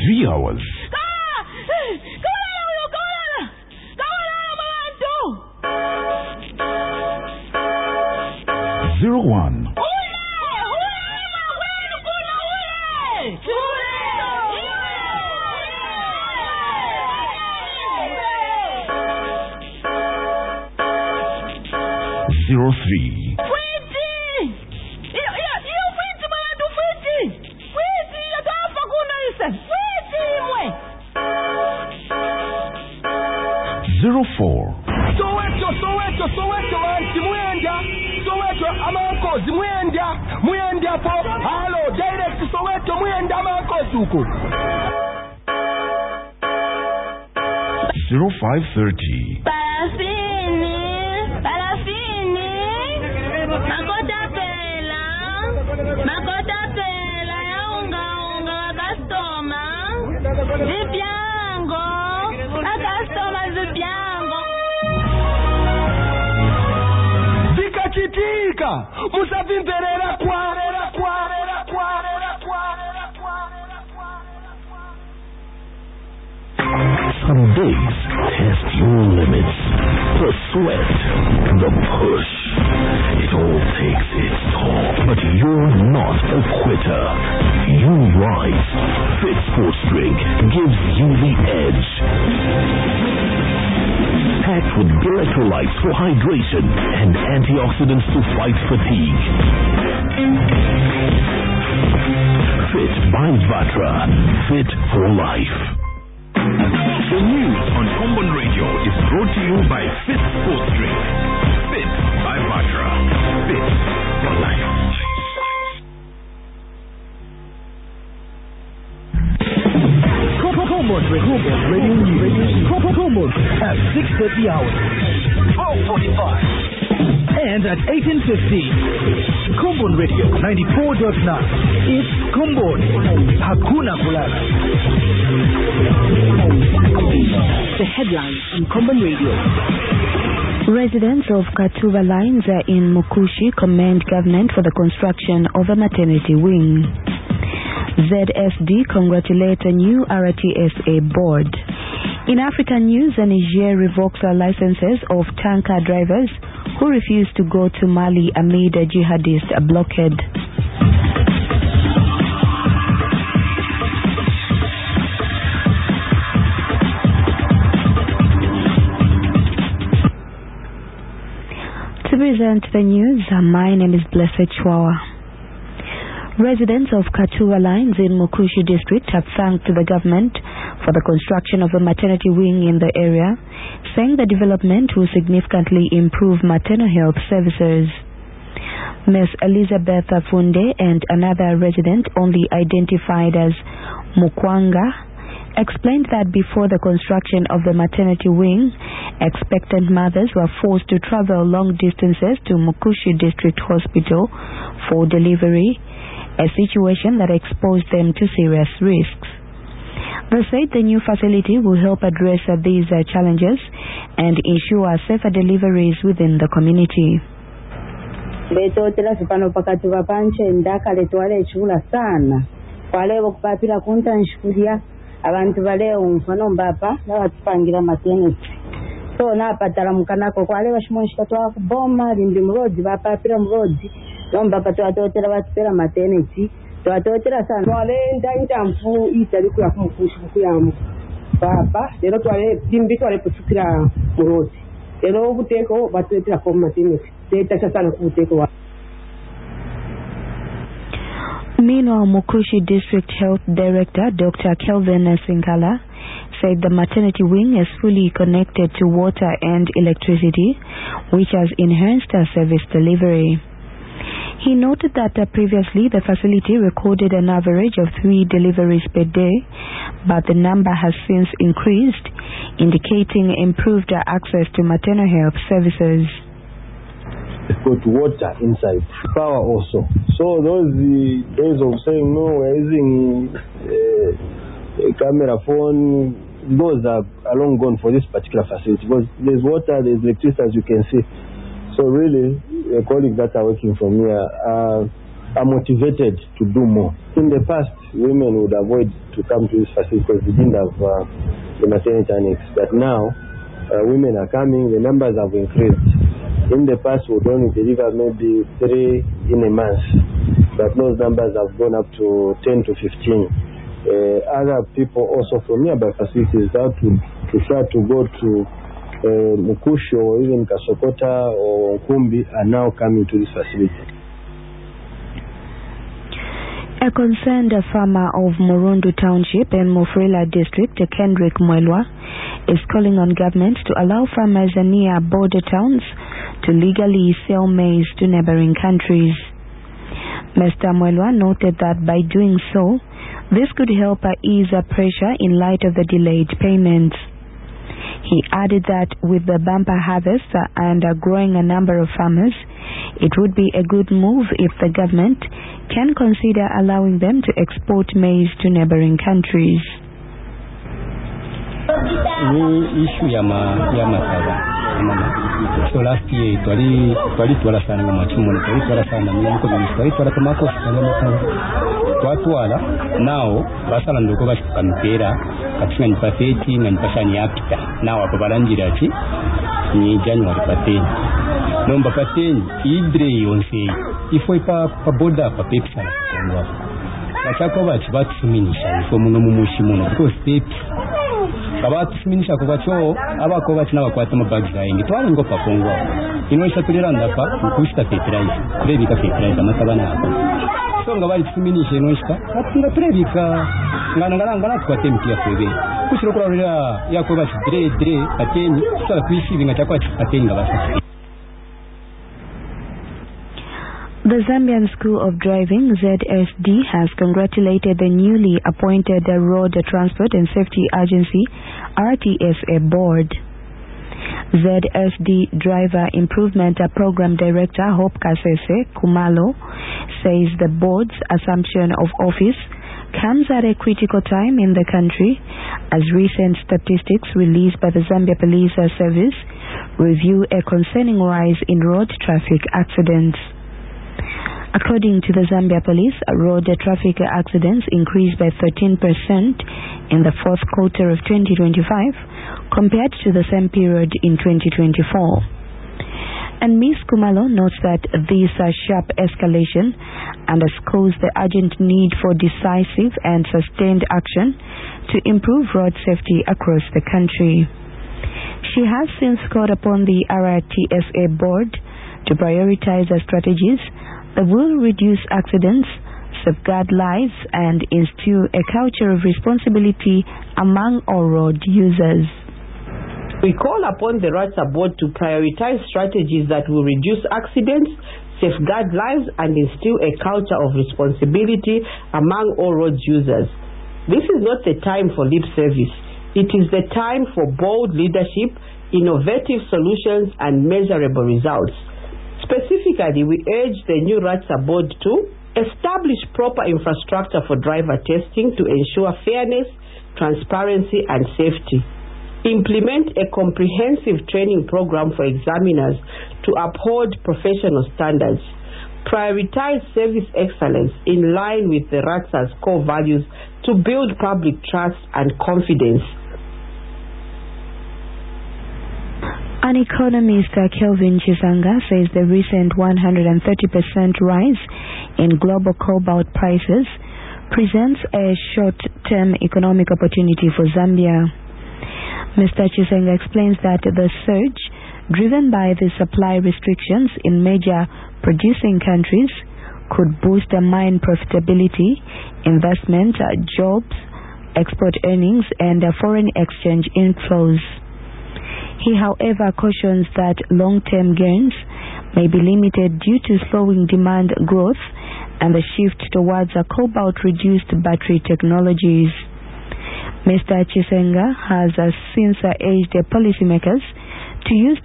3 hours. 01. 03. 04. Soweto Amanko Mwenda po hello direct Soweto Mwenda Amanko Zuko 0530. Parafini Makota pela ya unga customer Zipiango customer Zipiango Zikachitika Musavimperera kwa Some days test your limits. The sweat, the push, it all takes its toll. But you're not a quitter. You rise. Fit Sports Drink gives you the edge. Packed with electrolytes for hydration and antioxidants to fight fatigue. Fit by Vatra. Fit for life. The news on Common Radio is brought to you by Fit Sports Drink. Fit by Vatra. Fit for life. Common Radio News. Common at 6:30 hours. 12:45. And at 18:50. Common Radio 94.9. It's Common. Hakuna Kulala. The headlines on Common Radio. Residents of Katuva Lines in Mukushi commend government for the construction of a maternity wing. ZSD congratulate a new RTSA board. In African news, Niger revokes the licenses of tanker drivers who refuse to go to Mali amid a jihadist blockade. To present the news, my name is Blessed Chwawa. Residents of Katuva Lines in Mukushi district have thanked the government for the construction of a maternity wing in the area, saying the development will significantly improve maternal health services. Ms. Elizabeth Funde and another resident, only identified as Mukwanga, explained that before the construction of the maternity wing, expectant mothers were forced to travel long distances to Mukushi District Hospital for delivery, a situation that exposed them to serious risks. They said the new facility will help address these challenges and ensure safer deliveries within the community. Betotera sipano pakati vapanche ndaka letwale chula sana. Kwa leo kupapira kunta nshikulia abantu baleo mfano mbapa na watupangira maternity. So na patala mukanako kwa leo shimonshika twa kuboma limbi mrozi bapapira mrozi. Nomba patotera batera maternity. Twatotera sana. Twale ndanja mfu itali kuya kumukushi kuyamu. Papa lero twale limbi twale putukira mrozi. Lero ubuteko batotera kwa maternity. Meanwhile, Mukushi District Health Director Dr. Kelvin Sinkala said the maternity wing is fully connected to water and electricity, which has enhanced our service delivery. He noted that previously the facility recorded an average of 3 deliveries per day, but the number has since increased, indicating improved access to maternal health services. Got water inside, power also. So those days of saying no, we're using a camera phone, those are long gone for this particular facility because there's water, there's electricity, as you can see. So really, the colleagues that are working from here, are motivated to do more. In the past, women would avoid to come to this facility because they didn't have the maternity annex. But now, women are coming, the numbers have increased. In the past, we would only deliver maybe 3 in a month, but those numbers have gone up to 10 to 15. Other people also from nearby facilities that would prefer to go to Mukushi or even Kasokota or Kumbi are now coming to this facility. A concerned farmer of Murundu Township and Mufrila District, Kendrick Mwelwa, is calling on government to allow farmers near border towns to legally sell maize to neighboring countries. Mr. Mwelwa noted that by doing so, this could help ease pressure in light of the delayed payments. He added that with the bumper harvest and growing a number of farmers, it would be a good move if the government can consider allowing them to export maize to neighboring countries. Ni issue ya masaba. So last year twali sana mu machimu twali sana n'uko ministry twali kamako sana masaba. Twatwala nao basala ndoko bashikamutera katinga ni pafeti na nipashani yapita nao apo balangira ati ni January pateni nomba pateni idre yonse ifo ipa boda pa pepsa na kongwa bakako bachi batuminisha ifo muno mumushimono because pepi kabatuminisha ko bacho abako bachi nabakwata mabags ayengi twali ngo pa kongwa inoisha tulira ndapa kushita fertilizer bebika fertilizer masabana hapo songa bali tuminisha inoisha atinga prebika ngana twatemkia kwebe kushiro kurarira yako bachi dre ateni sala kwishivinga chakwa ateni ngabasa. The Zambian School of Driving, ZSD, has congratulated the newly appointed Road Transport and Safety Agency, RTSA Board. ZSD Driver Improvement Program Director Hope Kasese Kumalo says the board's assumption of office comes at a critical time in the country as recent statistics released by the Zambia Police Service review a concerning rise in road traffic accidents. According to the Zambia Police, road traffic accidents increased by 13% in the fourth quarter of 2025 compared to the same period in 2024. And Ms. Kumalo notes that this sharp escalation underscores the urgent need for decisive and sustained action to improve road safety across the country. She has since called upon the RTSA board to prioritize strategies that will reduce accidents, safeguard lives, and instill a culture of responsibility among all road users. We call upon the RTSA board to prioritize strategies that will reduce accidents, safeguard lives, and instill a culture of responsibility among all road users. This is not the time for lip service. It is the time for bold leadership, innovative solutions, and measurable results. Specifically, we urge the new RTSA board to establish proper infrastructure for driver testing to ensure fairness, transparency, and safety. Implement a comprehensive training program for examiners to uphold professional standards. Prioritize service excellence in line with the RTSA's core values to build public trust and confidence. An economist, Kelvin Chisanga, says the recent 130% rise in global cobalt prices presents a short-term economic opportunity for Zambia. Mr. Chisanga explains that the surge, driven by the supply restrictions in major producing countries, could boost mine profitability, investment, jobs, export earnings, and foreign exchange inflows. He, however, cautions that long-term gains may be limited due to slowing demand growth and the shift towards cobalt-reduced battery technologies. Mr. Chisenga has since urged policymakers to use